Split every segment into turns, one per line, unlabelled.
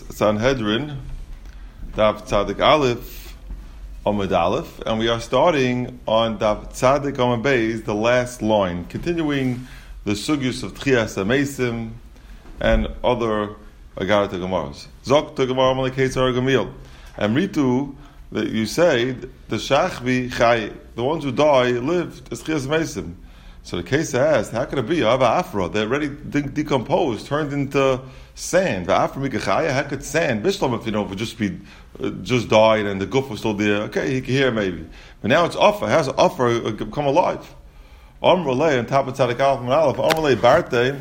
Sanhedrin, Daf Tzadik Aleph, Amud Aleph, and we are starting on Daf Tzadik Amud Beis, the last line, continuing the sugyus of Tchias HaMeisim and other Agarata Gemaras. Zok to Gemara Malekes Gamil. And Ritu, that you say, the Shachvi Chai, the ones who die, lived as Tchias HaMeisim. So the case asked, how could it be? Afra, they're already decomposed, turned into sand. How could sand, Bishlam, if would just be just died and the guf was still there? Okay, he can hear maybe. But now it's offer. How's offer come alive? Amrulay and top of Tzadik Aleph, Amrulay Barte.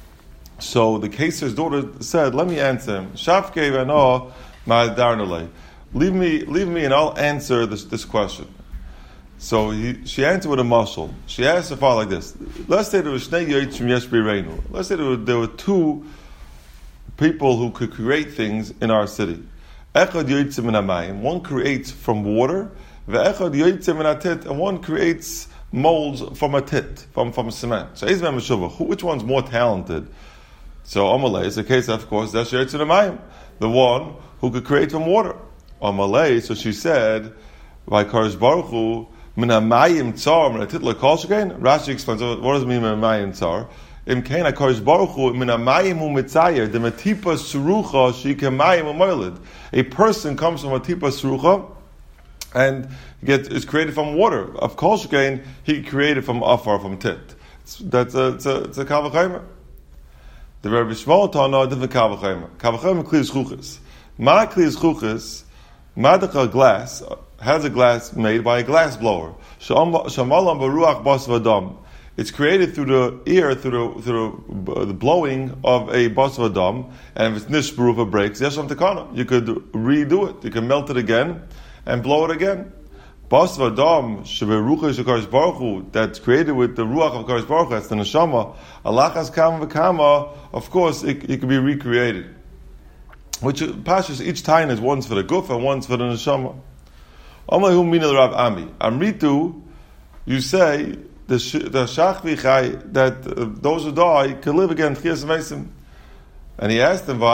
So the Keser's daughter said, let me answer him. Shafke v'ano ma'adarnalay. Leave me and I'll answer this question. So she answered with a mashal. She asked her father like this. Let's say there was Shnei Yotzim Yesh B'Reinu. Let's say there were two people who could create things in our city. Echad Yotzim Min HaMayim. One creates from water. Ve'echad Yotzim Min HaTit. And one creates molds from a tit, from cement. So which one's more talented? So Amalei is the case, of course, that's Yotzim Min HaMayim. The one who could create from water. Amalei, so she said, by Kadosh Baruch Hu, Min HaMayim Tzar, Min HaTit L'Kol Shekain. Rashi explains, what does it mean Min HaMayim Tzar? Im Kain HaKadosh Baruch Hu, Min HaMayim Hu Mitzayer, the Matipa Surucha, Shike Mayim U'Moilid. A person comes from a Tipa Surucha, and is created from water. Of Kol Shekain, he created from Afar, from Tit. It's a Kavachaymer. The Rebbe Shmuel Tana, different Kavachaymer. Kavachaymer Kliyas Chuchas. Ma Kliyas Chuchas, Madaka glass, has a glass made by a glass blower. Shamalam baruach bas v'adam. It's created through the ear, through the blowing of a bas v'adam, and if it's nishbru, if it breaks, yesham tekana. You could redo it. You can melt it again and blow it again. Bas v'adam sheberucha shekadosh baruch Hu, that's created with the ruach of Kadosh Baruch Hu, that's the neshama. Alachas kam v'kama. Of course, it could be recreated. Which pashas each time is one's for the guf and one's for the neshama. Amlahu min Rav Ami. Amritu, you say the shachvi chai that those who die can live again tchias meisim. And he asked him,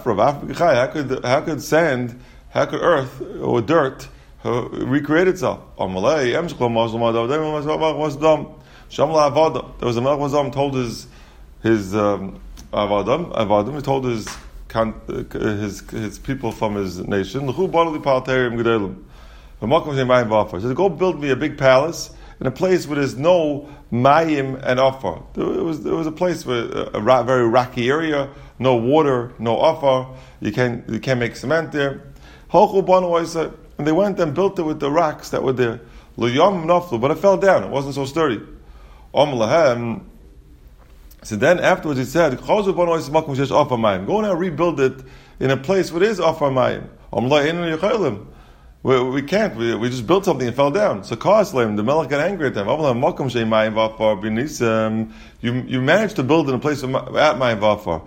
how could sand, how could earth or dirt recreate itself? Amalei emshkol mazal madav. There was a melech mazam told his avadim. He told his people from his nation. So go build me a big palace in a place where there's no mayim and offer. There was a place where a very rocky area, no water, no offer. You can't make cement there. And they went and built it with the rocks that were there. But it fell down. It wasn't so sturdy. So then afterwards he said, go now rebuild it in a place where there is offer mayim. We can't. We just built something and fell down. So Kaslem, the Melech got angry at them. You managed to build in a place at Mayim Vafar.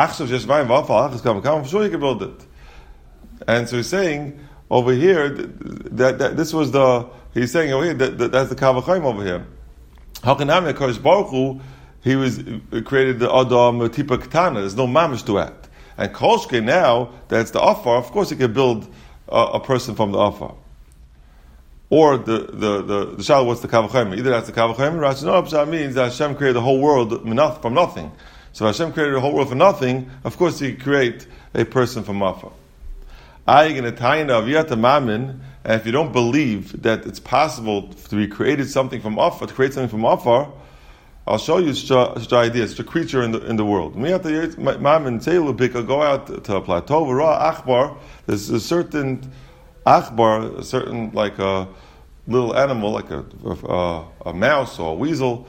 I'm sure you can build it. And so he's saying over here that this was he's saying over here that's the Kavachayim over here. How can Kadosh Baruch Hu, he created the Adam Tipa Ketana. There's no mamish to it. And Kolshke now, that's the Afar, of course he can build a person from the Afar. Or the Shal, what's the Kavachayim? Either that's the Kavachayim, Rashi no, means that Hashem created the whole world from nothing. So if Hashem created the whole world from nothing, of course he could create a person from Afar. And if you don't believe that it's possible to be created something from Afar, to create something from Afar, I'll show you such idea, such a creature in the world. Go out to a plateau. There's a certain achbar, a certain like a little animal, like a mouse or a weasel.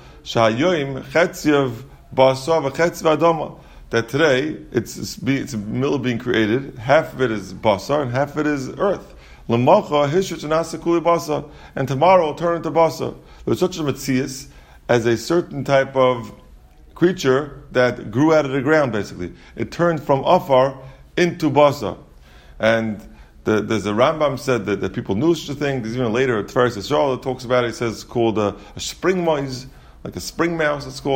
That today it's a middle being created. Half of it is basar and half of it is earth. And tomorrow it'll turn into basar. There's such a metzias as a certain type of creature that grew out of the ground, basically. It turned from afar into basa. And there's a Rambam said that people knew such a thing. There's even later a Tiferes Yisrael that talks about it. It says it's called a spring mouse, like a spring mouse, it's called.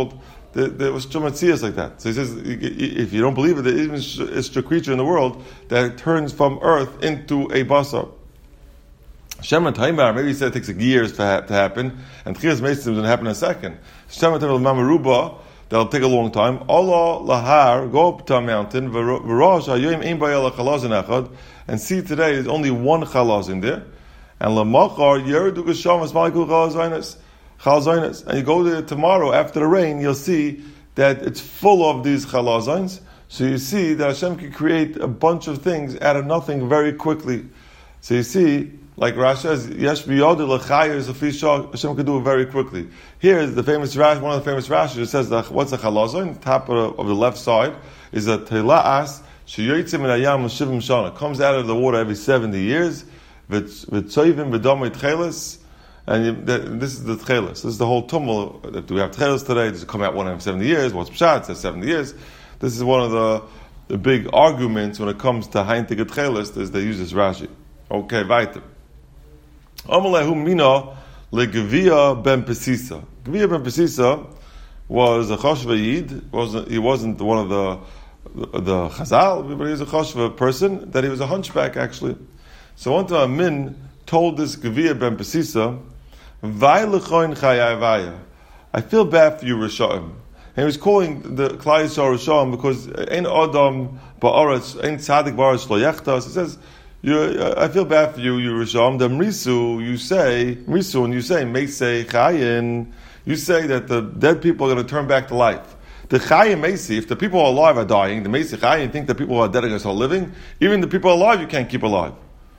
there was Shematzias like that. So he says, if you don't believe it, there is a creature in the world that turns from earth into a basar. Shemat Haimar, maybe he said it takes years to happen, and Tchias Meisim is going to happen in a second. Shemat Haimar Mamaruba, that'll take a long time. Allah Lahar, go up to a mountain, V'rosh Hayoim Ein Bayel Chalazin Echad, and see today there's only one chalaz in there. And Lamachar Yerudu Geshamas Malkul Chalazainas. And you go there tomorrow after the rain, you'll see that it's full of these chalazines. So you see that Hashem can create a bunch of things out of nothing very quickly. So you see, like Rashi says, Yesh biyod l'chayir zafisha, Hashem can do it very quickly. Here is the famous Rashi, one of the famous Rashi, it says that what's a chalazon? Top of the left side is a tela'as sheyotzim min hayam l'shivim shana. Comes out of the water every 70 years. V'tzoyvim v'domei tchelis. And this is the tchelis. This is the whole tumble. Do we have tchelis today? Does it come out one every 70 years? What's pshat? It says 70 years. This is one of the big arguments when it comes to heintige tchelis, is they use this Rashi. Okay, weiter. Amalehu mina leGevia ben Pesisa. Gevia ben Pesisa was a Choshva Yid. He wasn't one of the Chazal, but he was a Choshva person, that he was a hunchback actually. So one time Min told this Gevia ben Pesisa, Vai lechoin chayai vaya. I feel bad for you, Rishaim. And he was calling the Klal Yisrael Rishaim because ein Adam ba'aretz, ein Tzadik ba'aretz lo yechtas. He says, I feel bad for you, Rishaim. The Mrisu, you say, Meisei Chayin, you say that the dead people are going to turn back to life. The Chayin Meisi, if the people are alive are dying, the Meisi Chayin think the people who are dead are still living. Even the people alive you can't keep alive.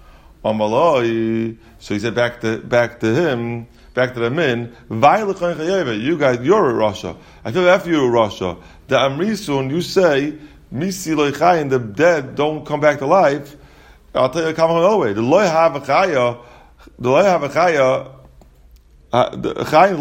Amaloi, so he said back to the men, you guys, you're a Rasha. I feel bad for you, Rasha. The Amrisun, you say, Misi Loi Chayin, the dead don't come back to life. I'll tell you another way. The loy have a chaya, the loy have a chaya, the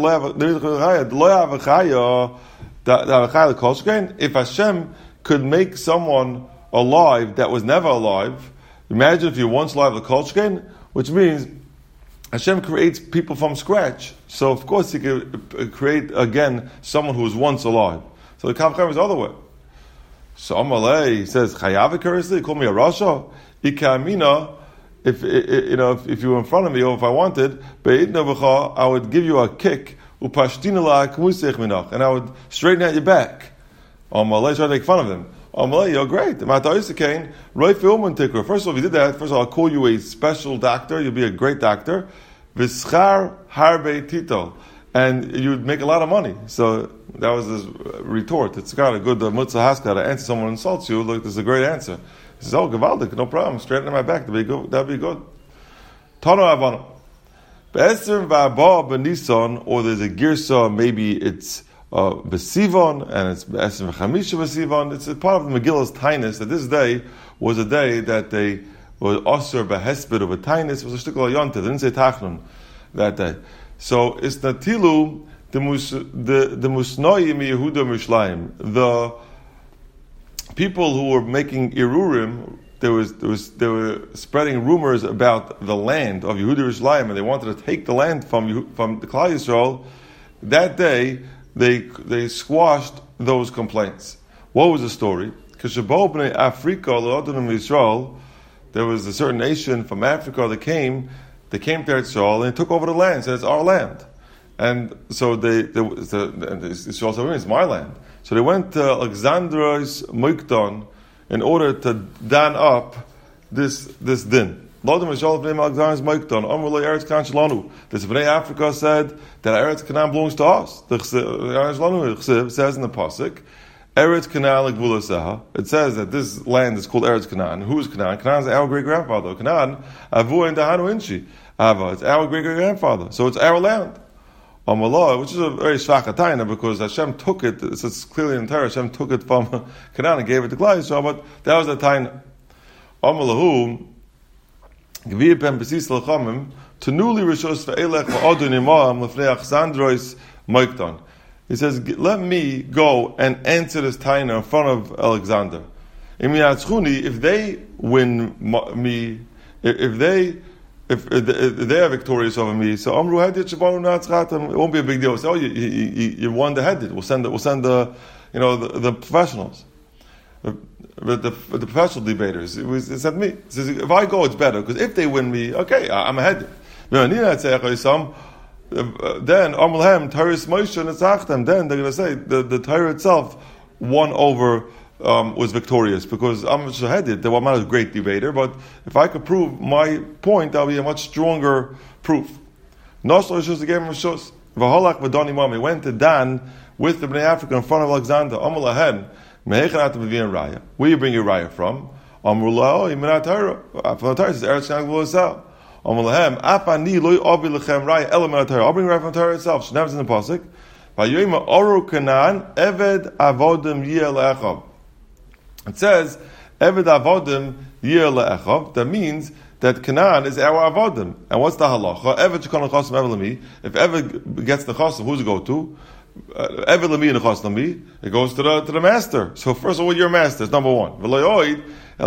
loy have a chaya, the chaya kolshkein. If Hashem could make someone alive that was never alive, imagine if you once alive the kolshkein, which means Hashem creates people from scratch. So of course He could create again someone who was once alive. So the kavchem is the other way. So Amalei says chayav curiously, call me a rasha. Ikamina, if you were in front of me, or if I wanted, I would give you a kick, and I would straighten out your back. Try to make fun of him. You're great. First of all, if you did that, first of all, I'll call you a special doctor. You'll be a great doctor. V'schar harbe tito, and you'd make a lot of money. So that was his retort. It's got a good mutzah haska to answer someone who insults you. Look, this is a great answer. He says, "Oh, Gavaldik, no problem. Straighten my back. That'd be good." Tano Avano. Be'esrim v'arba b'Nisan, or there's a girsa. Maybe it's b'Sivan, and it's be'esrim v'chamisha b'Sivan. It's a part of the Megillah's tainus that this day was a day that they were osir b'hesped of a tainus. Was a shtikol yonted. They didn't say tachnun that day. So it's natilu the musnoyim Yehuda Mishlayim. The people who were making irurim, they were spreading rumors about the land of Yehuda Yerushalayim, and they wanted to take the land from the Klal Yisrael. That day, they squashed those complaints. What was the story? Because Africa, Israel, there was a certain nation from Africa that came to Israel and took over the land. Said it's our land, and so Israel said, "It's my land." So they went to Alexandra's Moikton in order to dan up this din. This Bnei Africa said that Eretz Canaan belongs to us. The Chsiv says in the pasuk, Eretz Canaan legvulaseha. It says that this land is called Eretz Canaan. Who is Canaan? Canaan is our great grandfather. Canaan, Avu and Dahanu Inchi. Ava, it's our great grandfather. So it's our land. Which is a very shvach because Hashem took it. It's clearly in Torah. Hashem took it from Canaan and gave it to Klal Yisrael, but that was the taina. Amalahu Gvir ben Besis Lachamim Tenuli Rishos ve'elech va'odun imam lefnei Achsandrois Moikton. He says, let me go and answer this taina in front of Alexander. If they win me, if they if they are victorious over me, so Amru Hedit Shabanu Natzchatam, it won't be a big deal. We'll say, oh, you won the Hedit. We'll send the the professionals, the professional debaters. It said me. It says if I go, it's better because if they win me, okay, I'm a Hedit. Then Amrulhem Taris Moshe Netzachtem. Then they're going to say the Torah itself won over. Was victorious because I'm Shahedit. The Waman is a great debater, but if I could prove my point, that would be a much stronger proof. Noslo Rishus gave him Rishus. V'holach v'doni mom. He went to Dan with the Bnei Africa in front of Alexander. Amar lahen mehechanat b'vin raya. Where you bring your raya from? Amar laho iminat Torah. From the Torah says Eretz Canaan v'losel. Amar lahem apani loy obi lechem raya element Torah. I'll bring raya from the Torah itself. Shnev's in the pasuk. V'yoyim oru Canaan eved avodim yeh le'echab. It says, Eved Avodim Yir Le'echav. That means that Canaan is our Avodim. And what's the halacha? Eved Shekon L'Chosim Eved L'mi. If Eved gets the Chosim, who's it go to? Eved L'mi and Chosim L'mi. It goes to the master. So first of all, your master is number one. V'loyoid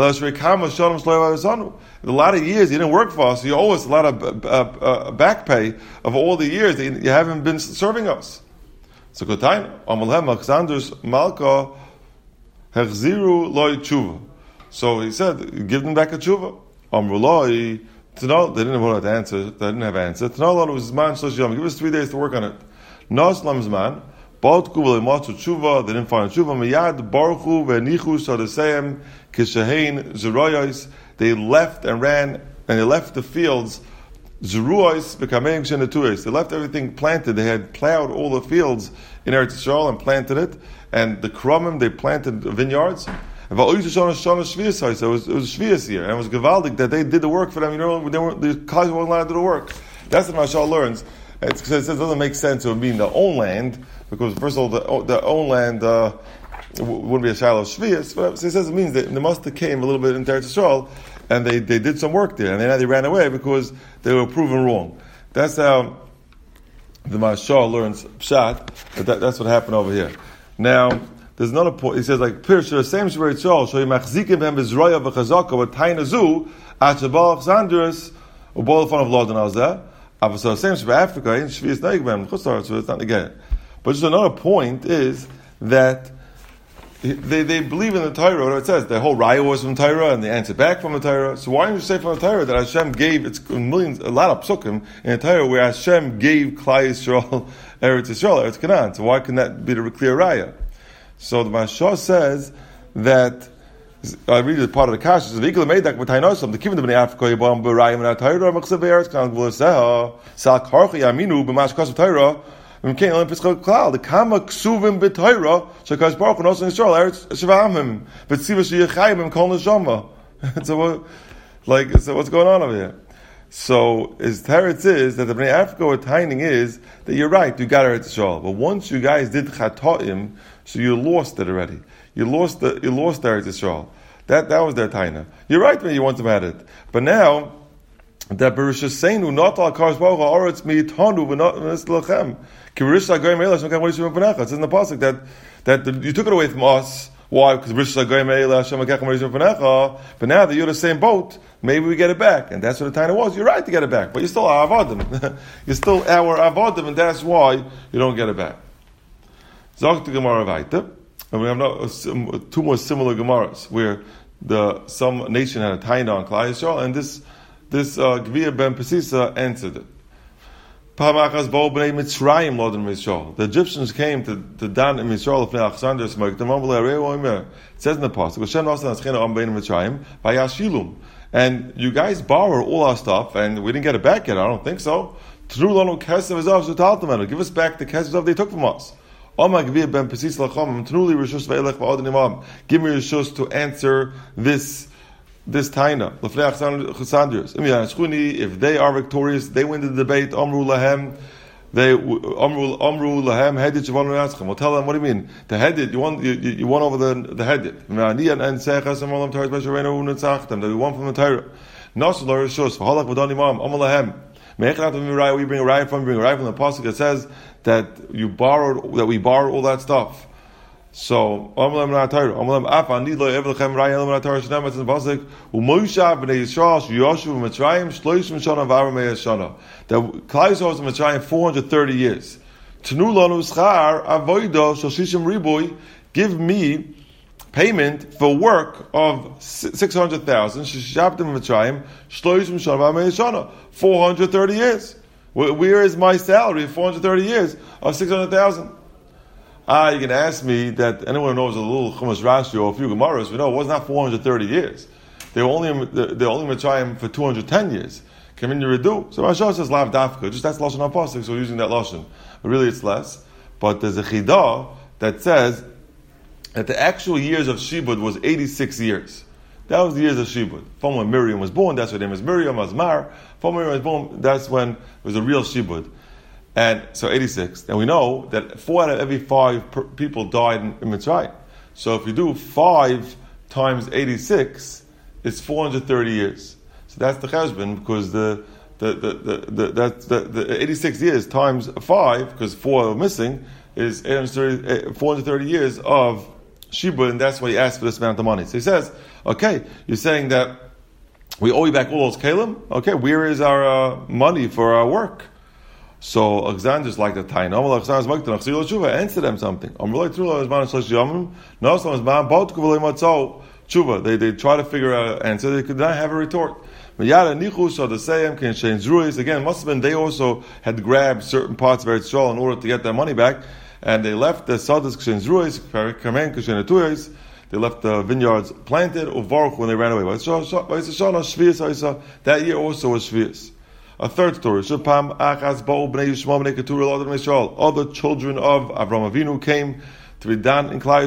a lot of years you didn't work for us, so you owe us a lot of back pay of all the years that you haven't been serving us. So Kotain, Amalhem, Alexander's Malka, Hechziru loy tshuva. So he said, give them back a tshuva. Amruloi, Tanal, they didn't have an answer. They didn't have an answer. Tanal was man shlosh yom. Give us 3 days to work on it. Naslam zman. Baltku v'lematzu tshuva. They didn't find a tshuva. Miyad baruchu ve'nichu sadaseyem kishahein zeroyos. They left and ran, and they left the fields. Zeruos v'kameim shenatuos. They left everything planted. They had plowed all the fields in Eretz Yisrael and planted it. And the Kromim, they planted vineyards. It was Shvias year, and it was Gevaldik that they did the work for them. The college wasn't allowed to do the work. That's what Mashal learns. It says it doesn't make sense to mean their own land, because first of all, their own land wouldn't be a Shiloh Shvias, but it says it means that they must have came a little bit into Eretz Yisrael, and they did some work there, and then they ran away because they were proven wrong. That's how the Mashal learns Pshat, that's what happened over here. Now, there's another point. He says, like, Pirsh, the same Shver Yitzhol, so Yimachzikim Hem Bizroya V'chazaka, what Taina Zu, Achabal Chzandris, Ubol Fon of Lord and Alzeh, so the same Shver Africa, in Shvias Neigben, Chussar, so it's not again. But just another point is that they believe in the Torah, what it says, the whole Raya was from Torah, and they answer back from the Torah. So why don't you say from the Torah that Hashem gave, it's millions, a lot of psukim in the Torah where Hashem gave Klai Yisrael, Eretz Yisrael, Eretz Canaan. So why can that be the clear Raya? So the Mashal says that, I read the part of the Kash, it says, the Kivin of Bnei Africa, Yibam B'Rayim and Torah, Machsev Eretz Canaan, Gvuleseha, Sal Karchi Aminu, B'Mash Kos of Torah, the Kama Ksuvim B'Torah, Shekash Baruch and also in Yisrael, Eretz Shavamim, V'tziva Sheyachayim, Kol Neshama. So what's going on over here? So his teretz is that the Bnei Africa were tining is that you're right, you got Eretz Yisrael, but once you guys did Chatoim, so you lost it already. You lost Eretz Yisrael. That was their taina. You're right when you once had it, but now that Bereshus Seinu not al Kadosh Baruch Hu Oretz Mitanu v'not Lachem. It says in the pasuk that you took it away from us. Why? Because but now that you're the same boat, maybe we get it back, and that's what the time was. You're right to get it back, but you're still our avodim. You're still our avodim, and that's why you don't get it back. Zog to Gemara Vaita, and we have 2 more similar Gemaras where some nation had a taina on Klai Yisrael, and this Gvir ben Pesisa answered it. The Egyptians came to Dan in Yisrael of Alexander Smoke. It says in the pasuk, and you guys borrowed all our stuff, and we didn't get it back yet. I don't think so. Give us back the kesef they took from us. Give me rishus to answer this taina. If they are victorious, they win the debate. Amru lahem, hedit shavanu yatzchem. We'll tell them, what do you mean? The hedit, you won over the hedit. That we won from the Torah. Nasul rishus v'halach v'dani mam. Amru lahem. We bring a raya from the pasuk that says that we borrowed all that stuff. So, Amalem Ratayr, Amalem Afa, Nidlo, Evelchem, Rayel, Ratayr, Shnam, it's in the Pasuk, Umoisha, Bnei Yisrael, Yoshu, Mitzrayim, Shloishim Shana, Varamei Shana. That Klal Yisrael was in Mitzrayim 430 years. Tnu Lanu Schar, Avoido, Shoshishim Ribui, give me payment for work of 600,000, Shishabtim Mitzrayim, Shloishim Shana, Varamei Shana. 430 years. Where is my salary? 430 years of 600,000. You can ask me that anyone who knows a little Chumash Rashi or a few Gemaras, we know it was not 430 years. They were only Mitzrayim for 210 years. Come in Yeredu. So Rashi says Lav Dafka. Just that's Lashon HaPasuk, so we're using that Lashon. But really it's less. But there's a Chidah that says that the actual years of Shibud was 86 years. That was the years of Shibud. From when Miriam was born, that's her name is Miriam, Azmar. From when Miriam was born, that's when it was a real Shibud. And so 86. And we know that 4 out of every 5 people died in Mitzrayim. So if you do 5 times 86, it's 430 years. So that's the cheshbon, because the 86 years times 5, because 4 are missing, is 430 years of Shibud, and that's why he asked for this amount of money. So he says, okay, you're saying that we owe you back all those kalim? Okay, where is our money for our work? So Alexander's like the Taina. Answer them something. They try to figure out an answer. They could not have a retort. Again, it must have been they also had grabbed certain parts of Eretz Yisrael in order to get their money back, and they left the Sadas Kshen Zruis, they left the vineyards planted, Uvarch when they ran away. That year also was Shvius. A third story. Other children of Avram Avinu came to be done in Klal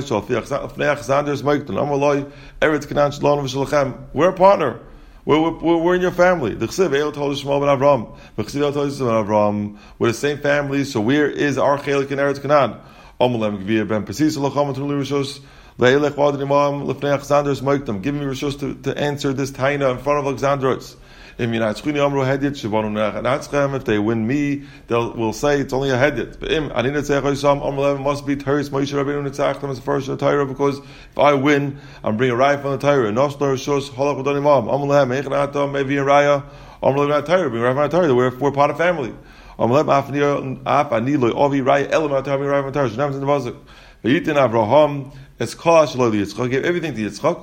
Yisrael. We're a partner. We're in your family. We're the same family, so where is our chelik in Eretz Canaan? Give me rishos to answer this taina in front of Alexandros. If they win me, we'll say it's only a hedyot. Must be Teres Moshe Rabbeinu Nitzach as the first of the Torah, because if I win, I'm bringing a raya from the Torah. We're part of family. Avraham gave everything to Yitzchak.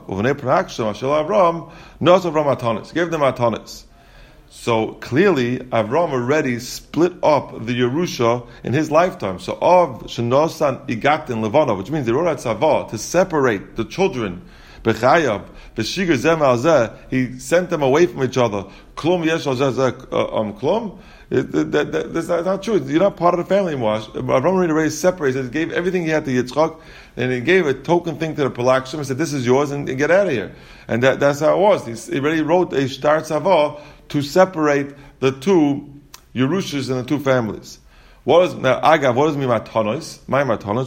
Gave them Atanis. So clearly, Avram already split up the Yerusha in his lifetime. So of Shenosan Igatin Levana, which means they wrote out Tzavah to separate the children. Bechayav, Beshiger Zem Al Zeh, he sent them away from each other. Klum Yesh Al Zeh Klum. That's not true. You're not part of the family anymore. Avram already separated. He gave everything he had to Yitzchak, and he gave a token thing to the Pelakshim and said, "This is yours, and get out of here." And that's how it was. He already wrote a Shtar Tzavah to separate the two Yerushas and the two families. What does me matanos? My matanos.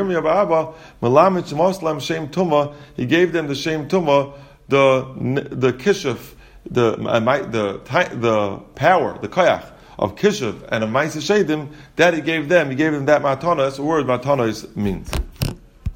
He gave them the shem tumah, the kishuf, the power, the koyach of kishuf and a ma'aseh shedim that he gave them. He gave them that matanos. The word matanos means.